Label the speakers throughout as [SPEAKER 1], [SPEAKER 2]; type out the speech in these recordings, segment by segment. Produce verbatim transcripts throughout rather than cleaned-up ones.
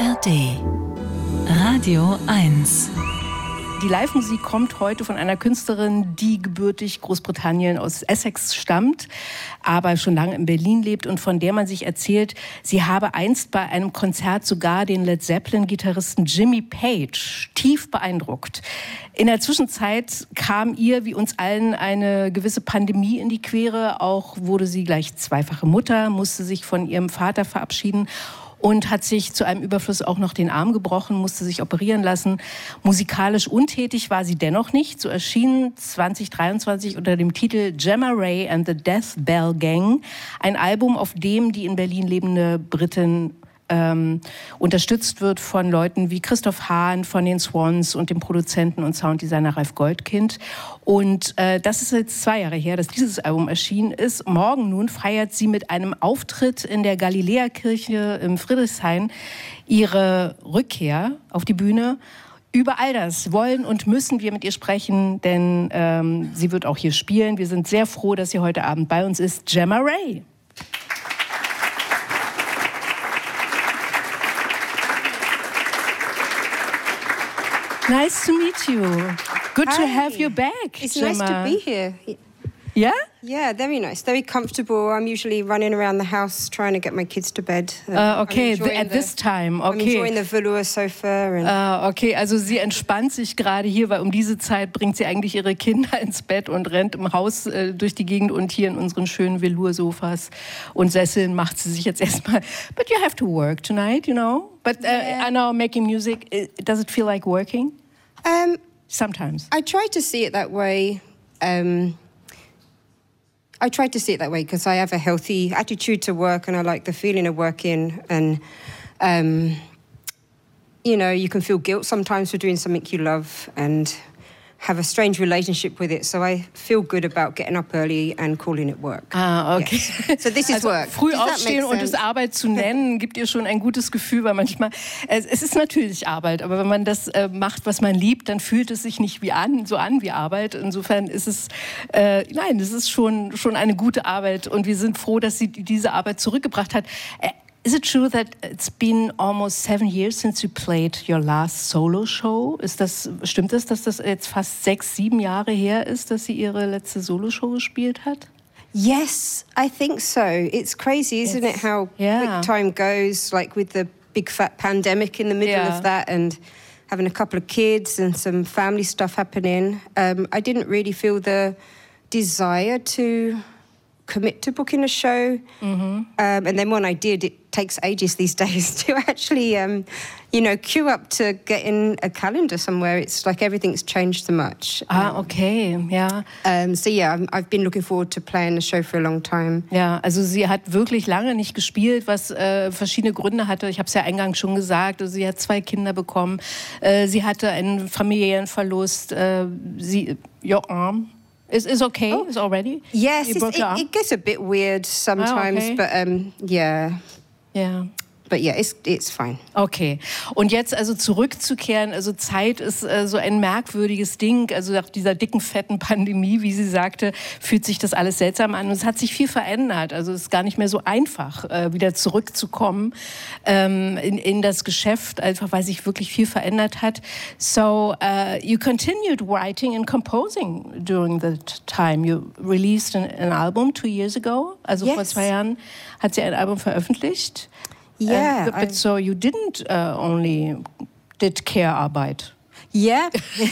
[SPEAKER 1] A R D Radio eins.
[SPEAKER 2] Die Live-Musik kommt heute von einer Künstlerin, die gebürtig Großbritannien aus Essex stammt, aber schon lange in Berlin lebt und von der man sich erzählt, sie habe einst bei einem Konzert sogar den Led Zeppelin-Gitarristen Jimmy Page tief beeindruckt. In der Zwischenzeit kam ihr, wie uns allen, eine gewisse Pandemie in die Quere. Auch wurde sie gleich zweifache Mutter, musste sich von ihrem Vater verabschieden und hat sich zu einem Überfluss auch noch den Arm gebrochen, musste sich operieren lassen. Musikalisch untätig war sie dennoch nicht. So erschien zwanzig dreiundzwanzig unter dem Titel Gemma Ray and the Death Bell Gang ein Album, auf dem die in Berlin lebende Britin Ähm, unterstützt wird von Leuten wie Christoph Hahn von den Swans und dem Produzenten und Sounddesigner Ralf Goldkind. Und äh, das ist jetzt zwei Jahre her, dass dieses Album erschienen ist. Morgen nun feiert sie mit einem Auftritt in der Galiläerkirche im Friedrichshain ihre Rückkehr auf die Bühne. Über all das wollen und müssen wir mit ihr sprechen, denn ähm, sie wird auch hier spielen. Wir sind sehr froh, dass sie heute Abend bei uns ist. Gemma Ray. Nice to meet you. Good
[SPEAKER 3] Hi.
[SPEAKER 2] to have you back,
[SPEAKER 3] It's
[SPEAKER 2] Gemma.
[SPEAKER 3] nice to be here.
[SPEAKER 2] Yeah?
[SPEAKER 3] Yeah, very nice. Very comfortable. I'm usually running around the house trying to get my kids to bed.
[SPEAKER 2] Uh, okay,
[SPEAKER 3] I'm
[SPEAKER 2] the, at
[SPEAKER 3] the,
[SPEAKER 2] this time,
[SPEAKER 3] I'm enjoying
[SPEAKER 2] okay.
[SPEAKER 3] the velour sofa. And
[SPEAKER 2] Uh, okay, also sie entspannt sich gerade hier, weil um diese Zeit bringt sie eigentlich ihre Kinder ins Bett und rennt im Haus äh, durch die Gegend und hier in unseren schönen Velour-Sofas und Sesseln macht sie sich jetzt erstmal. But you have to work tonight, you know? But uh,
[SPEAKER 3] Yeah.
[SPEAKER 2] I know making music, does it feel like working?
[SPEAKER 3] um,
[SPEAKER 2] Sometimes.
[SPEAKER 3] I try to see it that way. Um, I try to see it that way because I have a healthy attitude to work and I like the feeling of working. And, um, you know, you can feel guilt sometimes for doing something you love and have a strange relationship with it. So I feel good about getting up early and calling it work.
[SPEAKER 2] Ah, okay.
[SPEAKER 3] Yes. So this is
[SPEAKER 2] also
[SPEAKER 3] work.
[SPEAKER 2] Früh
[SPEAKER 3] Does that
[SPEAKER 2] aufstehen
[SPEAKER 3] make
[SPEAKER 2] und es
[SPEAKER 3] sense?
[SPEAKER 2] Arbeit zu nennen, gibt ihr schon ein gutes Gefühl, weil manchmal, es, es ist natürlich Arbeit, aber wenn man das äh, macht, was man liebt, dann fühlt es sich nicht wie an, so an wie Arbeit. Insofern ist es, äh, nein, es ist schon, schon eine gute Arbeit und wir sind froh, dass sie diese Arbeit zurückgebracht hat. Äh, Is it true that it's been almost seven years since you played your last solo show? Ist das, stimmt es, dass das jetzt fast sechs, sieben Jahre her ist, dass sie ihre letzte Solo-Show gespielt hat?
[SPEAKER 3] Yes, I think so. It's crazy, isn't
[SPEAKER 2] It's-
[SPEAKER 3] it, how
[SPEAKER 2] yeah.
[SPEAKER 3] quick time goes, like with the big fat pandemic in the middle
[SPEAKER 2] Yeah.
[SPEAKER 3] of that and having a couple of kids and some family stuff happening. Um, I didn't really feel the desire to commit to booking a show.
[SPEAKER 2] Mm-hmm.
[SPEAKER 3] Um, and then when I did, it takes ages these days to actually, um, you know, queue up to get in a calendar somewhere. It's like everything's changed so much.
[SPEAKER 2] Ah, okay, ja.
[SPEAKER 3] Um, so yeah, I'm, I've been looking forward to playing the show for a long time.
[SPEAKER 2] Ja, also sie hat wirklich lange nicht gespielt, was äh, verschiedene Gründe hatte. Ich habe es ja eingangs schon gesagt. Also sie hat zwei Kinder bekommen. Äh, sie hatte einen familiären Verlust. Äh, sie, your arm is is okay.
[SPEAKER 3] Oh.
[SPEAKER 2] Is already.
[SPEAKER 3] Yes,
[SPEAKER 2] You
[SPEAKER 3] it's,
[SPEAKER 2] broke
[SPEAKER 3] it,
[SPEAKER 2] your arm?
[SPEAKER 3] it gets a bit weird sometimes,
[SPEAKER 2] okay.
[SPEAKER 3] but um, yeah,
[SPEAKER 2] Ja.
[SPEAKER 3] but yeah, it's it's fine.
[SPEAKER 2] Okay. Und jetzt also zurückzukehren, also Zeit ist äh, so ein merkwürdiges Ding. Also nach dieser dicken, fetten Pandemie, wie sie sagte, fühlt sich das alles seltsam an. Und es hat sich viel verändert. Also es ist gar nicht mehr so einfach, äh, wieder zurückzukommen ähm, in, in das Geschäft, einfach weil sich wirklich viel verändert hat. So uh, you continued writing and composing during that time. You released an, an album two years ago. Also vor
[SPEAKER 3] Yes.
[SPEAKER 2] zwei Jahren hat sie ein Album veröffentlicht.
[SPEAKER 3] Yeah,
[SPEAKER 2] Uh, but
[SPEAKER 3] I-
[SPEAKER 2] so you didn't uh, only did Care-Arbeit.
[SPEAKER 3] Yeah,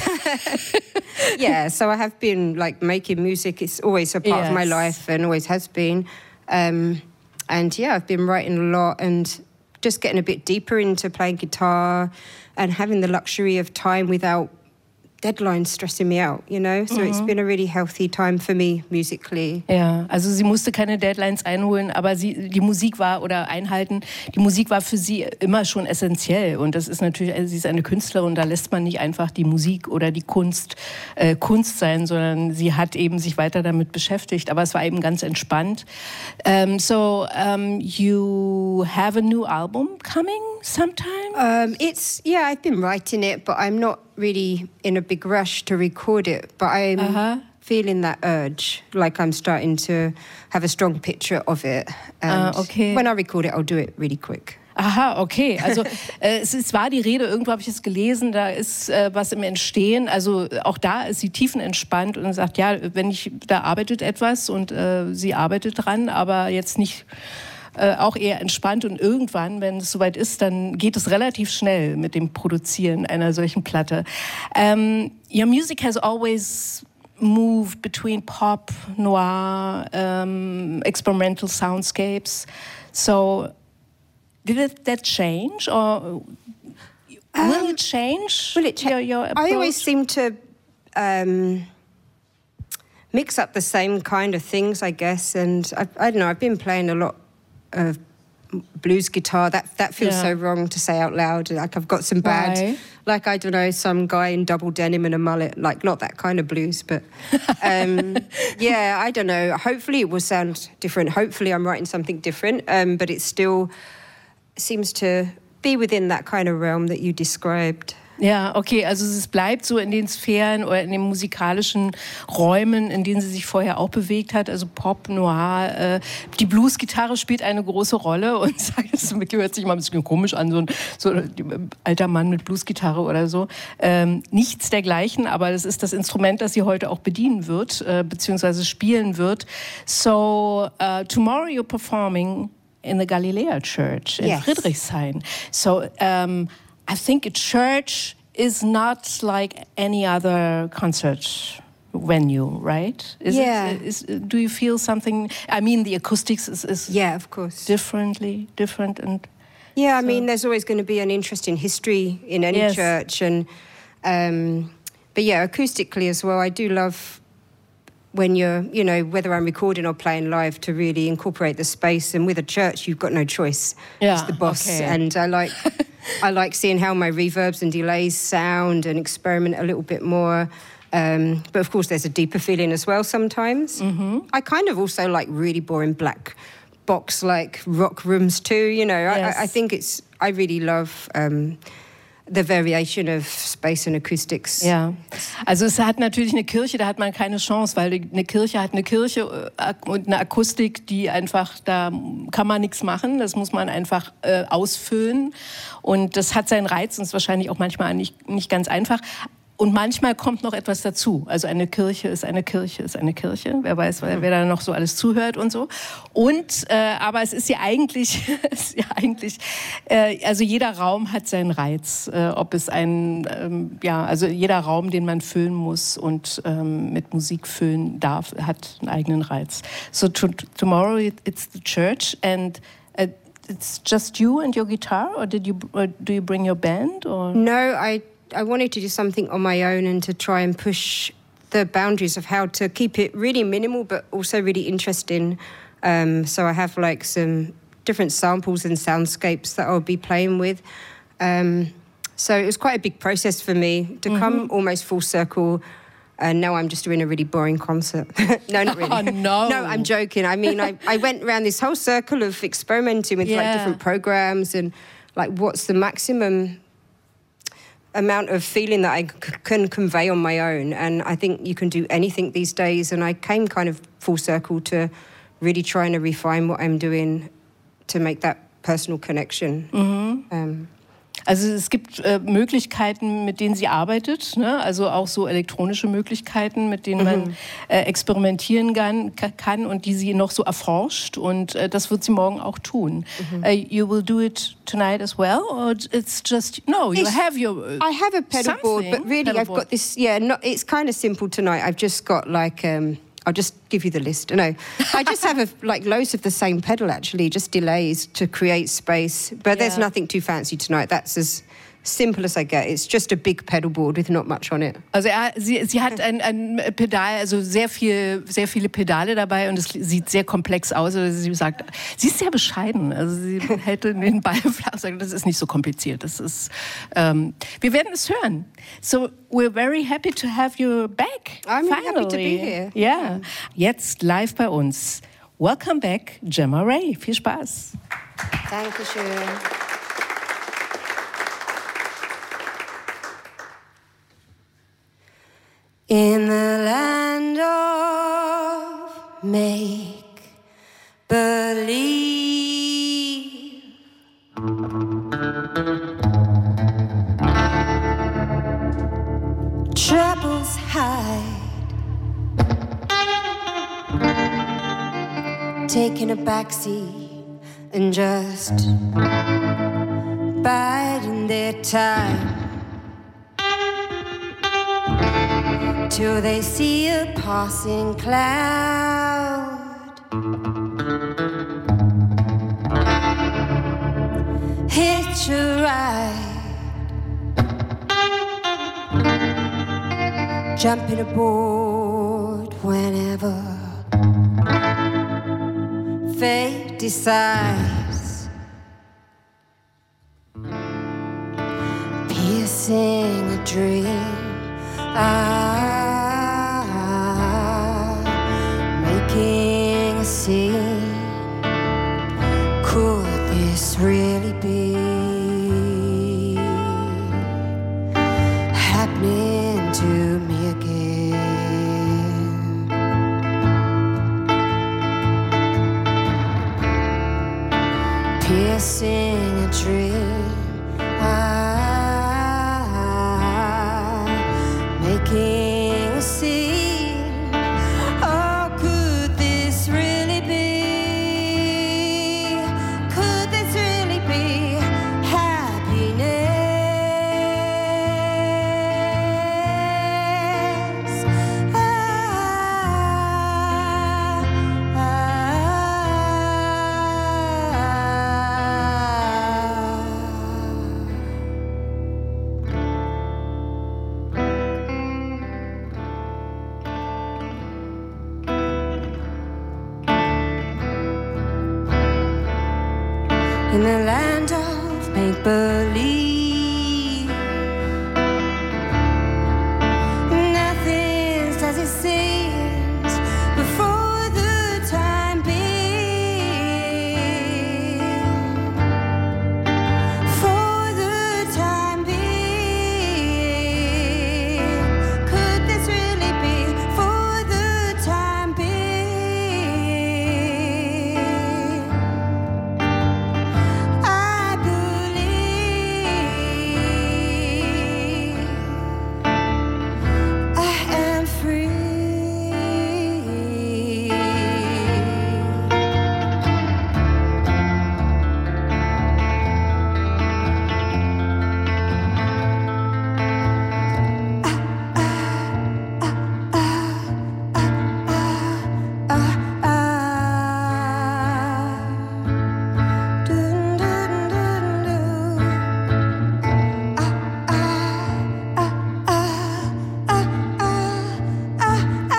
[SPEAKER 3] yeah. So I have been like making music. It's always a part of my
[SPEAKER 2] Yes.
[SPEAKER 3] life and always has been. Um, and yeah, I've been writing a lot and just getting a bit deeper into playing guitar and having the luxury of time without deadlines stressing me out, you know? So it's been a really healthy time for me musically.
[SPEAKER 2] Ja, also sie musste keine Deadlines einholen, aber sie, die Musik war oder einhalten, die Musik war für sie immer schon essentiell und das ist natürlich, also sie ist eine Künstlerin, da lässt man nicht einfach die Musik oder die Kunst äh, Kunst sein, sondern sie hat eben sich weiter damit beschäftigt, aber es war eben ganz entspannt. Um, so um, you have a new album coming sometime?
[SPEAKER 3] Um, it's, yeah, I've been writing it, but I'm not really in a big rush to record it. But I'm
[SPEAKER 2] Uh-huh.
[SPEAKER 3] feeling that urge, like I'm starting to have a strong picture of it. And
[SPEAKER 2] Ah, okay.
[SPEAKER 3] when I record it, I'll do it really quick.
[SPEAKER 2] Aha, okay. Also äh, es, es war die Rede, irgendwo habe ich es gelesen, da ist äh, was im Entstehen. Also auch da ist sie tiefenentspannt und sagt, ja, wenn ich, da arbeitet etwas und äh, sie arbeitet dran, aber jetzt nicht äh, auch eher entspannt. Und irgendwann, wenn es soweit ist, dann geht es relativ schnell mit dem Produzieren einer solchen Platte. Um, your music has always moved between pop, noir, um, experimental soundscapes. So did it, that change, or will um, it change?
[SPEAKER 3] Will it
[SPEAKER 2] your, your approach?
[SPEAKER 3] I always seem to um, mix up the same kind of things, I guess. And I, I don't know. I've been playing a lot of blues guitar. That that feels
[SPEAKER 2] yeah.
[SPEAKER 3] so wrong to say out loud. Like I've got some bad,
[SPEAKER 2] Why?
[SPEAKER 3] like I don't know, some guy in double denim and a mullet. Like not that kind of blues, but um, yeah, I don't know. Hopefully it will sound different. Hopefully I'm writing something different. Um, but it still seems to be within that kind of realm that you described.
[SPEAKER 2] Ja, okay, also es bleibt so in den Sphären oder in den musikalischen Räumen, in denen sie sich vorher auch bewegt hat, also Pop, Noir. Äh, die Bluesgitarre spielt eine große Rolle und das hört sich mal ein bisschen komisch an, so ein, so ein alter Mann mit Bluesgitarre oder so. Ähm, nichts dergleichen, aber das ist das Instrument, das sie heute auch bedienen wird, äh, beziehungsweise spielen wird. So, uh, tomorrow you're performing in the Galilea Church in
[SPEAKER 3] yes.
[SPEAKER 2] Friedrichshain. So, um, I think a church is not like any other concert venue, right? Is
[SPEAKER 3] yeah.
[SPEAKER 2] It, is, do you feel something? I mean, the acoustics is, is
[SPEAKER 3] yeah, of course,
[SPEAKER 2] differently different and.
[SPEAKER 3] Yeah, I
[SPEAKER 2] so.
[SPEAKER 3] mean, there's always going to be an interest in history in any
[SPEAKER 2] yes.
[SPEAKER 3] church, and um, but yeah, acoustically as well. I do love when you're, you know, whether I'm recording or playing live, to really incorporate the space. And with a church, you've got no choice.
[SPEAKER 2] Yeah,
[SPEAKER 3] it's the boss,
[SPEAKER 2] okay.
[SPEAKER 3] and I like. I like seeing how my reverbs and delays sound and experiment a little bit more. Um, but of course, there's a deeper feeling as well sometimes. Mm-hmm. I kind of also like really boring black box, like rock rooms too, you know.
[SPEAKER 2] Yes.
[SPEAKER 3] I, I think it's, I really love um, the variation of space and acoustics.
[SPEAKER 2] Ja, also es hat natürlich eine Kirche, da hat man keine Chance, weil eine Kirche hat eine Kirche und eine Akustik, die einfach, da kann man nichts machen, das muss man einfach äh, ausfüllen und das hat seinen Reiz und ist wahrscheinlich auch manchmal nicht, nicht ganz einfach. Und manchmal kommt noch etwas dazu. Also eine Kirche ist eine Kirche, ist eine Kirche. Wer weiß, wer, wer da noch so alles zuhört und so. Und, äh, aber es ist ja eigentlich, ist ja eigentlich äh, also jeder Raum hat seinen Reiz. Äh, ob es ein, ähm, ja, also jeder Raum, den man füllen muss und ähm, mit Musik füllen darf, hat einen eigenen Reiz. So to, tomorrow it's the church and uh, it's just you and your guitar, or did you, or do you bring your band? Or?
[SPEAKER 3] No, I. I wanted to do something on my own and to try and push the boundaries of how to keep it really minimal but also really interesting. Um, so I have like some different samples and soundscapes that I'll be playing with. Um, so it was quite a big process for me to mm-hmm. come almost full circle. And now I'm just doing a really boring concert. No, not really.
[SPEAKER 2] Oh, no.
[SPEAKER 3] No, I'm joking. I mean, I, I went around this whole circle of experimenting with
[SPEAKER 2] yeah.
[SPEAKER 3] like different programs and like what's the maximum amount of feeling that I c- can convey on my own. And I think you can do anything these days. And I came kind of full circle to really trying to refine what I'm doing to make that personal connection.
[SPEAKER 2] Mhm.
[SPEAKER 3] Um,
[SPEAKER 2] Also es gibt äh, Möglichkeiten, mit denen sie arbeitet, ne? Also auch so elektronische Möglichkeiten, mit denen man
[SPEAKER 3] Mhm.
[SPEAKER 2] äh, experimentieren kann, kann und die sie noch so erforscht. Und äh, das wird sie morgen auch tun. Mhm. Uh, you will do it tonight as well, or it's just no? You
[SPEAKER 3] It's-
[SPEAKER 2] have your. Uh,
[SPEAKER 3] I have a pedal board, but really
[SPEAKER 2] pedal
[SPEAKER 3] I've
[SPEAKER 2] board.
[SPEAKER 3] got this, yeah, not, it's kind of simple tonight. I've just got like, um, I'll just give you the list. No, I just have a, like loads of the same pedal actually, just delays to create space. But there's
[SPEAKER 2] Yeah.
[SPEAKER 3] nothing too fancy tonight. That's as simple as I get. It's just a big pedal board with not much on it.
[SPEAKER 2] Also er, sie, sie hat ein, ein Pedal, also sehr viel, sehr viele Pedale dabei und es sieht sehr komplex aus. Also sie sagt, sie ist sehr bescheiden. Also sie hält den Ball flach, sagt, das ist nicht so kompliziert. Das ist, ähm, wir werden es hören. So we're very happy to have you back.
[SPEAKER 3] I'm
[SPEAKER 2] finally.
[SPEAKER 3] happy to be here.
[SPEAKER 2] Ja, jetzt live bei uns. Welcome back, Gemma Ray. Viel Spaß.
[SPEAKER 3] Dankeschön. In the land of make believe, taking a backseat and just biding their time till they see a passing cloud. Hitch a ride, jumping aboard whenever fate decides, piercing a dream, ah, making a scene. Could this really be happening to me again? Piercing a dream, ah, making a scene. Oh, could this really be? Could this really be happiness? Ah, ah, in the land of make-believe, nothing's as it seems before the time being. For the time being, could this really be? For the time being, I believe I am free. Ah, ah, dun, dun, dun, dun. Ah, ah, ah, ah, ah, ah, ah,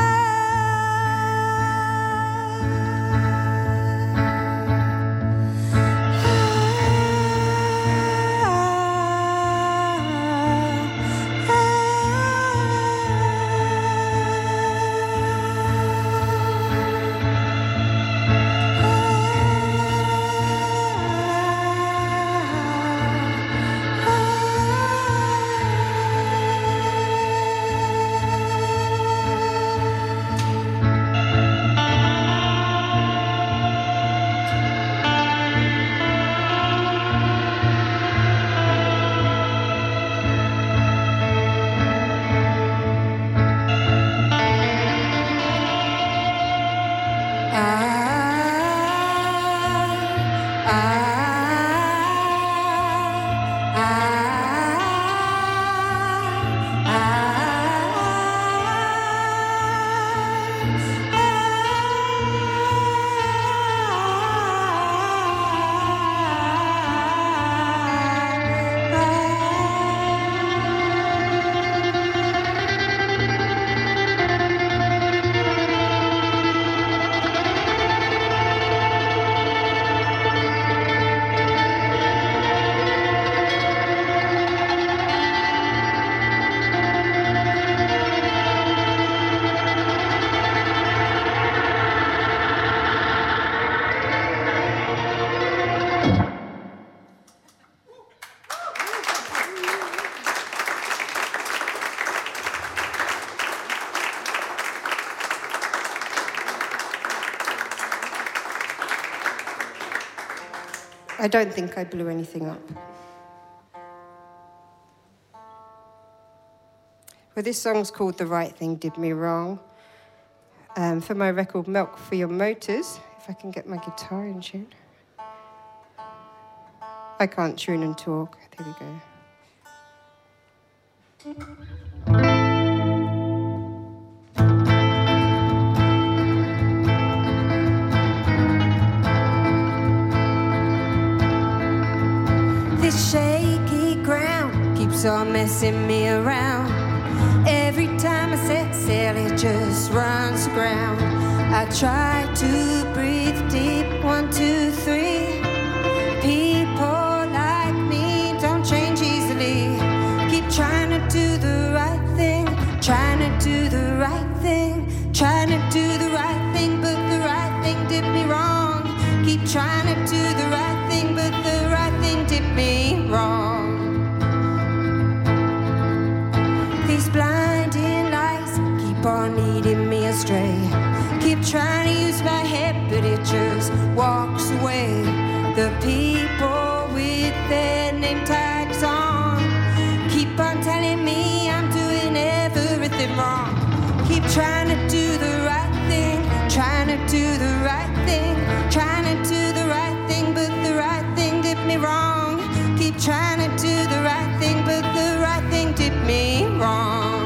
[SPEAKER 3] I don't think I blew anything up. Well, this song's called The Right Thing Did Me Wrong. Um, for my record, Milk for Your Motors. if I can get my guitar in tune. I can't tune and talk. There we go.
[SPEAKER 4] This shaky ground keeps on messing me around. Every time I set sail, it just runs aground. I try to breathe deep, one, two, three. People like me don't change easily. Keep trying to do the right thing, trying to do the right thing, trying to do the right thing, but the right thing did me wrong. Keep trying to do the right thing, but the right thing did me wrong. These blinding lights keep on leading me astray. Keep trying to use my head, but it just walks away. The people with their name tags on keep on telling me I'm doing everything wrong. Keep trying to do the right thing, trying to do the right thing, trying to do the right thing, but the right thing did me wrong. Keep trying to do the right thing, but the right thing did me wrong.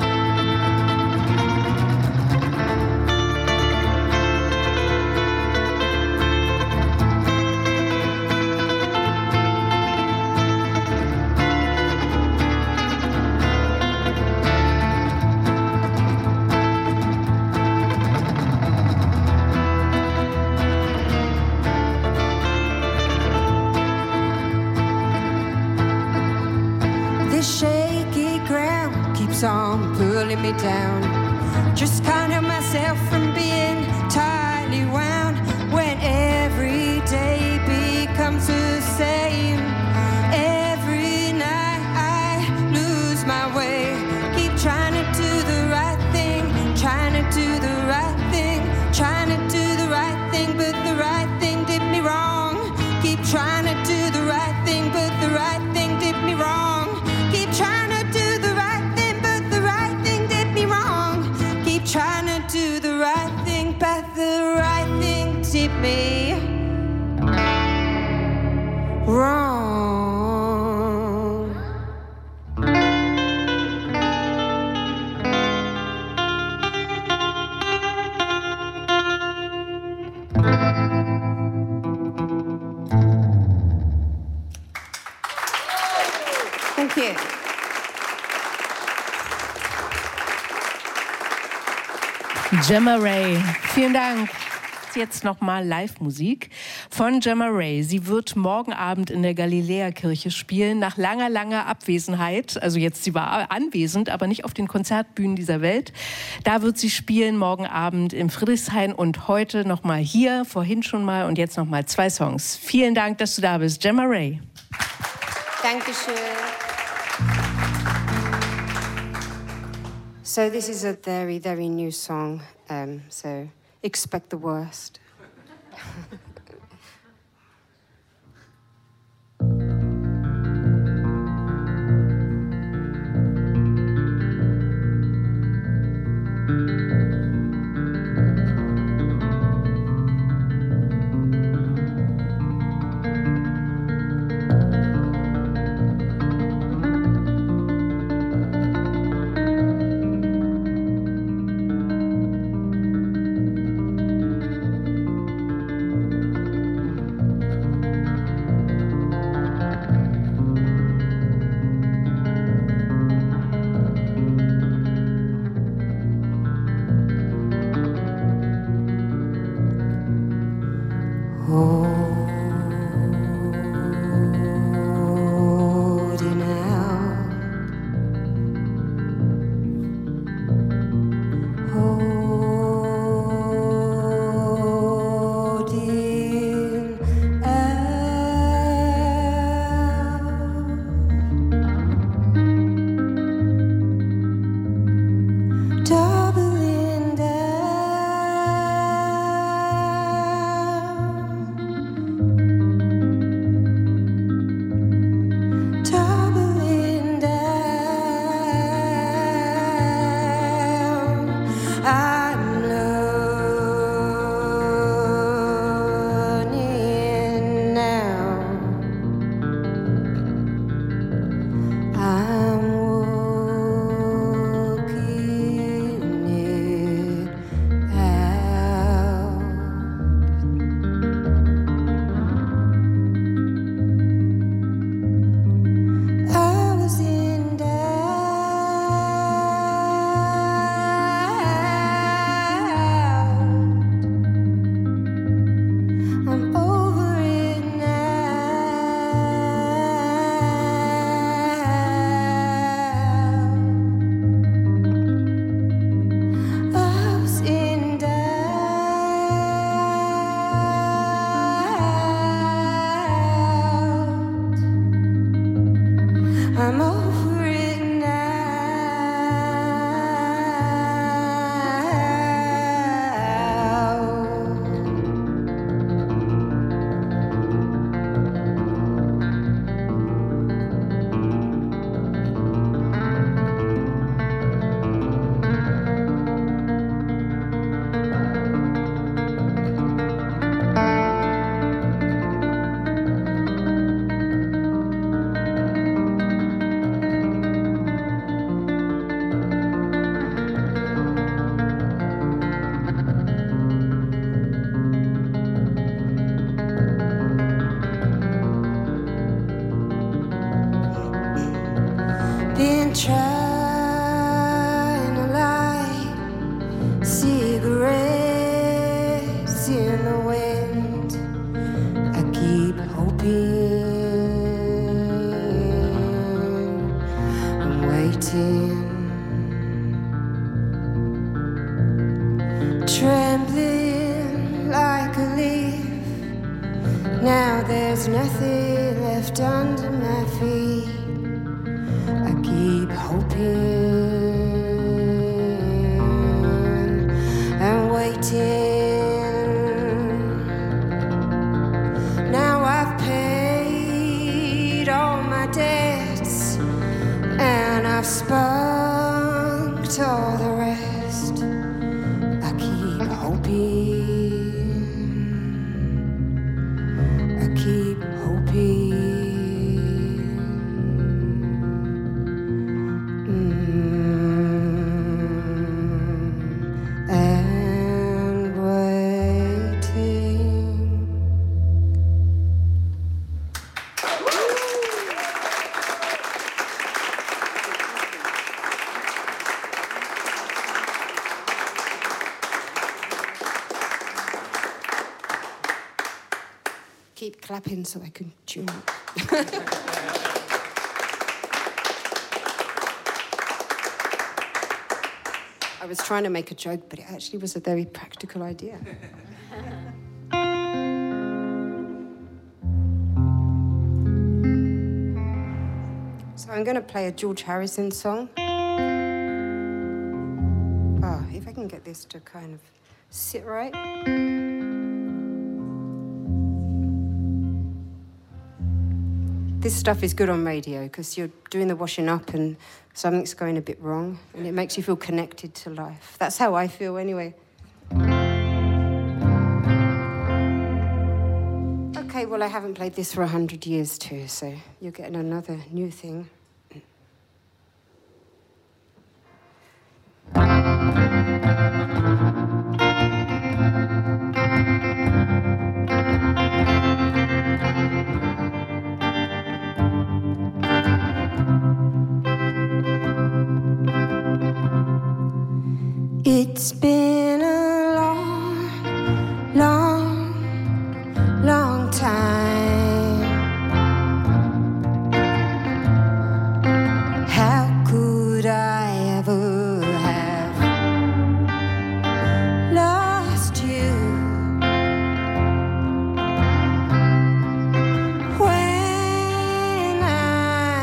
[SPEAKER 4] On pulling me down. Just can't help myself from being tightly wound when every day becomes the same. Every night I lose my way. Keep trying to do the right thing, trying to do the right thing, trying to do the right thing, but the right thing did me wrong. Keep trying to do the right thing, but the right thing did me wrong. Keep trying to do the right trying to do the right thing, but the right thing did me wrong.
[SPEAKER 3] Thank you.
[SPEAKER 2] Gemma Ray, vielen Dank. Jetzt nochmal Live-Musik von Gemma Ray. Sie wird morgen Abend in der Galiläa-Kirche spielen, nach langer, langer Abwesenheit. Also jetzt, sie war anwesend, aber nicht auf den Konzertbühnen dieser Welt. Da wird sie spielen, morgen Abend im Friedrichshain und heute nochmal hier, vorhin schon mal und jetzt nochmal zwei Songs. Vielen Dank, dass du da bist, Gemma Ray.
[SPEAKER 3] Dankeschön. So this is a very, very new song, um, so expect the worst.
[SPEAKER 4] I'm over it now. Been trying to light cigarettes in the wind. I keep hoping, I'm waiting, trembling like a leaf. Now there's nothing left under my feet. I keep hoping and waiting. Now I've paid all my debts and I've spunked all the rest. I keep hoping, I keep hoping. Keep clapping so I can tune up. I was trying to make a joke, but it actually was a very practical idea. So I'm going to play a George Harrison song. Oh, if I can get this to kind of sit right. This stuff is good on radio because you're doing the washing up and something's going a bit wrong and it makes you feel connected to life. That's how I feel anyway. Okay, well, I haven't played this for a hundred years too, so you're getting another new thing. It's been a long, long, long time. How could I ever have lost you when I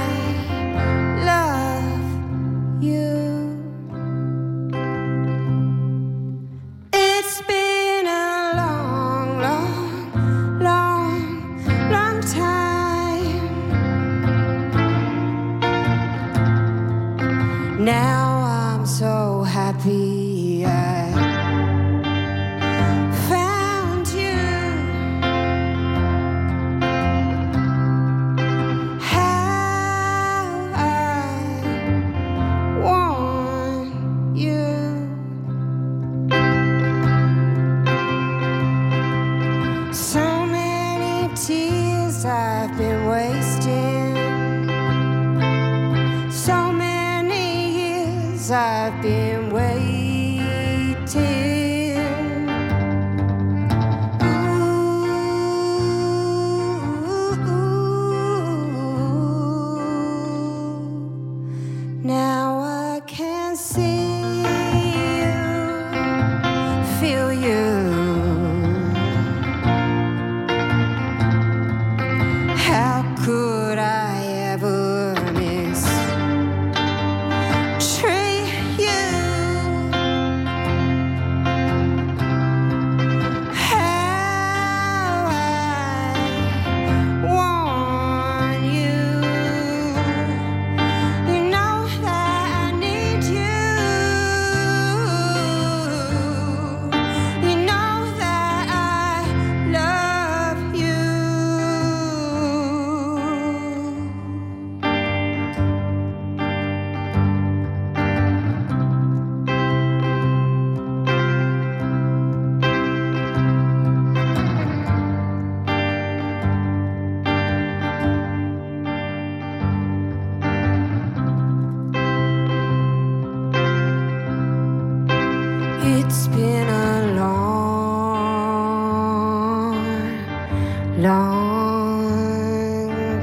[SPEAKER 4] love you? It's been a long, long, long, long time. Now I'm so happy I found you. How I want you. So many tears I've been wasting. So many years I've been waiting. Ooh, now I can see you, feel you. How could I ever miss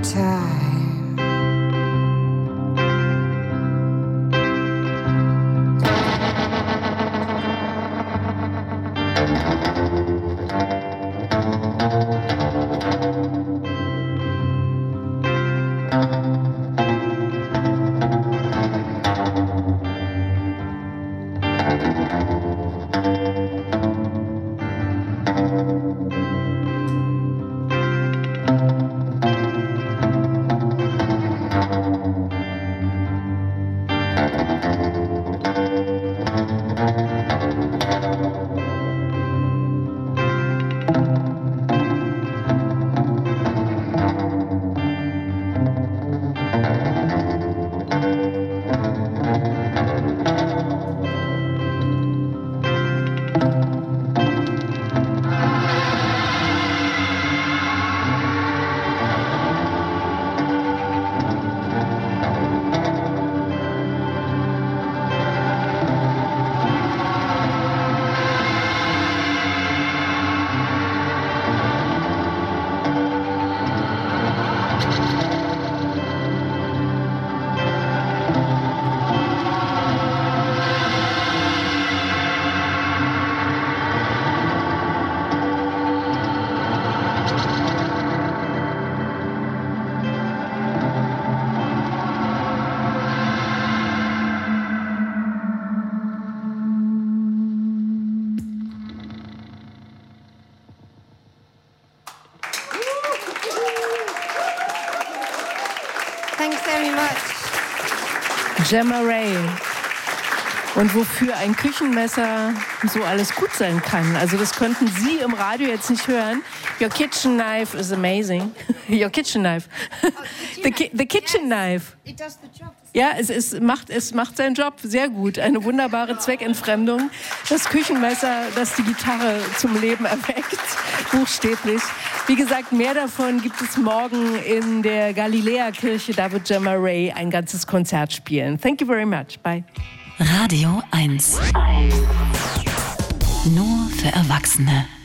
[SPEAKER 3] time. Thanks very much.
[SPEAKER 2] Gemma Ray. Und wofür ein Küchenmesser so alles gut sein kann. Also das könnten Sie im Radio jetzt nicht hören. Your kitchen knife is amazing. Your kitchen knife.
[SPEAKER 3] Oh,
[SPEAKER 2] the, ki the kitchen yes. knife.
[SPEAKER 3] It does the job.
[SPEAKER 2] Ja, es, es, macht, es macht seinen Job sehr gut. Eine wunderbare Zweckentfremdung. Das Küchenmesser, das die Gitarre zum Leben erweckt. Buchstäblich. Wie gesagt, mehr davon gibt es morgen in der Galiläa-Kirche. Da wird Gemma Ray ein ganzes Konzert spielen. Thank you very much. Bye.
[SPEAKER 1] Radio eins. Nur für Erwachsene.